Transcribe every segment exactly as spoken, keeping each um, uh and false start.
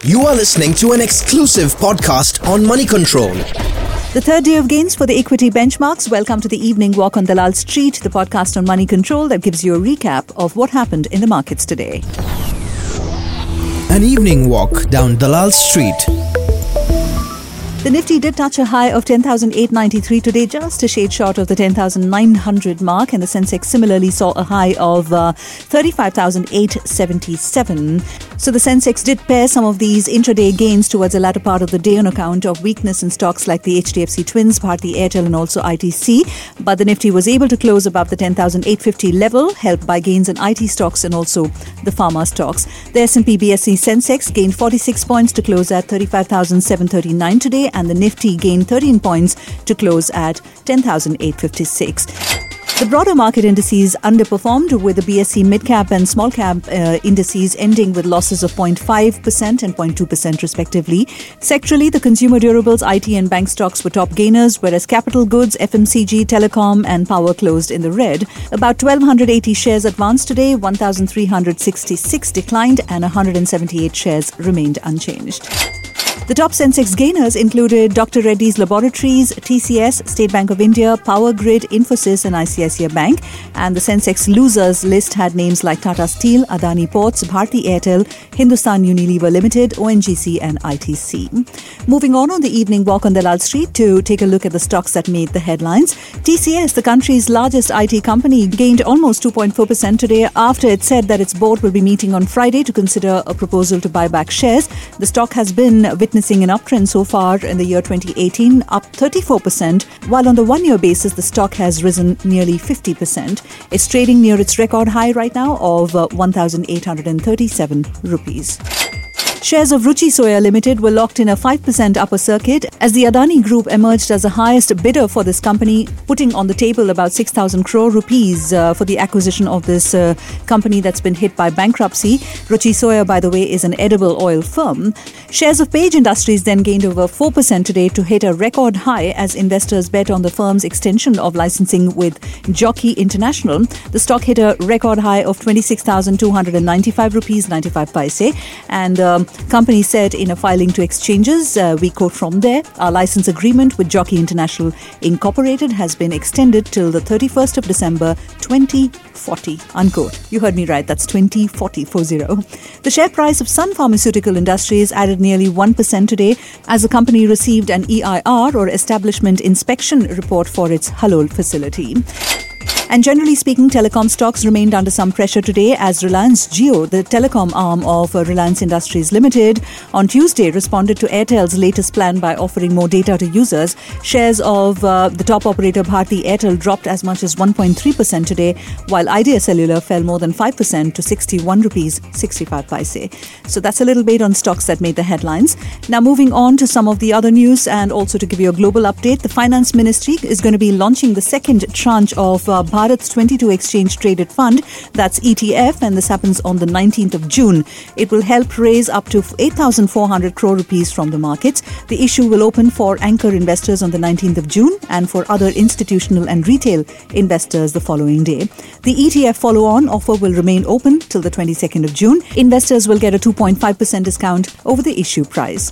You are listening to an exclusive podcast on Money Control. The third day of gains for the equity benchmarks. Welcome to the Evening Walk on Dalal Street, the podcast on Money Control that gives you a recap of what happened in the markets today. An evening walk down Dalal Street. The Nifty did touch a high of ten thousand eight hundred ninety-three today, just a shade short of the ten thousand nine hundred mark, and the Sensex similarly saw a high of uh, thirty-five thousand eight hundred seventy-seven. So the Sensex did pair some of these intraday gains towards the latter part of the day on account of weakness in stocks like the H D F C Twins, Bharti Airtel and also I T C. But the Nifty was able to close above the ten thousand eight hundred fifty level, helped by gains in I T stocks and also the pharma stocks. The S and P B S E Sensex gained forty-six points to close at thirty-five thousand seven hundred thirty-nine today, and the Nifty gained thirteen points to close at ten thousand eight hundred fifty-six. The broader market indices underperformed, with the B S E mid-cap and small-cap uh, indices ending with losses of zero point five percent and zero point two percent respectively. Sectorally, the consumer durables, I T and bank stocks were top gainers, whereas capital goods, F M C G, telecom and power closed in the red. About one thousand two hundred eighty shares advanced today, one thousand three hundred sixty-six declined and one hundred seventy-eight shares remained unchanged. The top Sensex gainers included Doctor Reddy's Laboratories, T C S, State Bank of India, Power Grid, Infosys and I C I C I Bank. And the Sensex losers list had names like Tata Steel, Adani Ports, Bharti Airtel, Hindustan Unilever Limited, O N G C and I T C. Moving on on the evening walk on Dalal Street to take a look at the stocks that made the headlines. T C S, the country's largest I T company, gained almost two point four percent today after it said that its board will be meeting on Friday to consider a proposal to buy back shares. The stock has been witnessing an uptrend so far in the year twenty eighteen, up thirty-four percent, while on the one-year basis, the stock has risen nearly fifty percent. It's trading near its record high right now of uh, one thousand eight hundred thirty-seven rupees. Shares of Ruchi Soya Limited were locked in a five percent upper circuit as the Adani Group emerged as the highest bidder for this company, putting on the table about six thousand crore rupees uh, for the acquisition of this uh, company that's been hit by bankruptcy. Ruchi Soya, by the way, is an edible oil firm. Shares of Page Industries then gained over four percent today to hit a record high as investors bet on the firm's extension of licensing with Jockey International. The stock hit a record high of twenty-six thousand two hundred ninety-five rupees ninety-five paise, and um, company said in a filing to exchanges, uh, we quote from there, our license agreement with Jockey International Incorporated has been extended till the thirty-first of December twenty forty, unquote. You heard me right, that's twenty forty, forty. The share price of Sun Pharmaceutical Industries added nearly one percent today as the company received an E I R or Establishment Inspection report for its Halol facility. And generally speaking, telecom stocks remained under some pressure today as Reliance Jio, the telecom arm of uh, Reliance Industries Limited, on Tuesday responded to Airtel's latest plan by offering more data to users. Shares of uh, the top operator Bharti Airtel dropped as much as one point three percent today, while Idea Cellular fell more than five percent to sixty-one rupees sixty-five paise. So that's a little bit on stocks that made the headlines. Now moving on to some of the other news and also to give you a global update, the Finance Ministry is going to be launching the second tranche of uh, Bharat's twenty-two Exchange Traded Fund, that's E T F, and this happens on the nineteenth of June. It will help raise up to eight thousand four hundred crore rupees from the markets. The issue will open for anchor investors on the nineteenth of June and for other institutional and retail investors the following day. The E T F follow-on offer will remain open till the twenty-second of June. Investors will get a two point five percent discount over the issue price.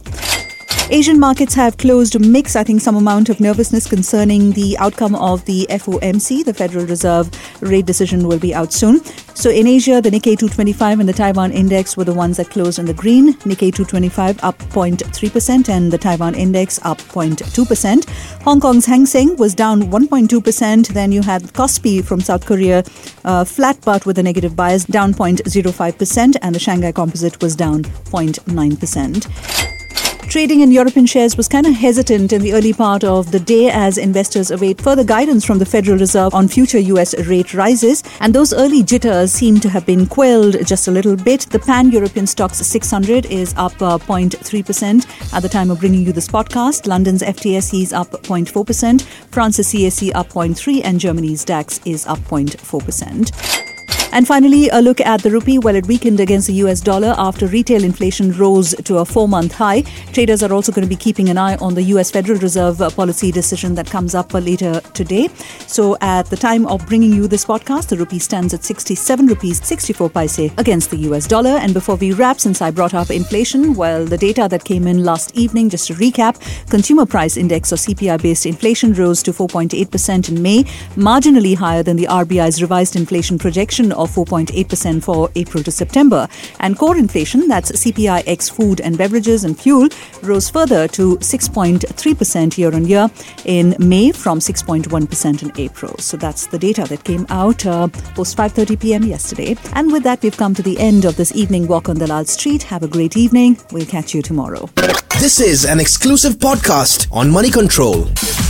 Asian markets have closed mixed. I think some amount of nervousness concerning the outcome of the F O M C, the Federal Reserve rate decision, will be out soon. So in Asia, the Nikkei two twenty-five and the Taiwan Index were the ones that closed in the green. Nikkei two twenty-five up zero point three percent and the Taiwan Index up zero point two percent. Hong Kong's Hang Seng was down one point two percent. Then you had Kospi from South Korea, uh, flat but with a negative bias, down zero point zero five percent, and the Shanghai Composite was down zero point nine percent. Trading in European shares was kind of hesitant in the early part of the day as investors await further guidance from the Federal Reserve on future U S rate rises. And those early jitters seem to have been quelled just a little bit. The Pan-European Stoxx six hundred is up uh, zero point three percent at the time of bringing you this podcast. London's F T S E is up zero point four percent. France's C A C up zero point three percent and Germany's DAX is up zero point four percent. And finally, a look at the rupee. Well, it weakened against the U S dollar after retail inflation rose to a four-month high. Traders are also going to be keeping an eye on the U S Federal Reserve policy decision that comes up later today. So at the time of bringing you this podcast, the rupee stands at sixty-seven rupees sixty-four paise against the U S dollar. And before we wrap, since I brought up inflation, well, the data that came in last evening, just to recap, Consumer Price Index or C P I-based inflation rose to four point eight percent in May, marginally higher than the R B I's revised inflation projection of four point eight percent for April to September. And core inflation, that's C P I ex food and beverages and fuel, rose further to six point three percent year on year in May from six point one percent in April. So that's the data that came out uh, post five thirty p.m. yesterday. And with that, we've come to the end of this evening walk on Dalal Street. Have a great evening. We'll catch you tomorrow. This is an exclusive podcast on Money Control.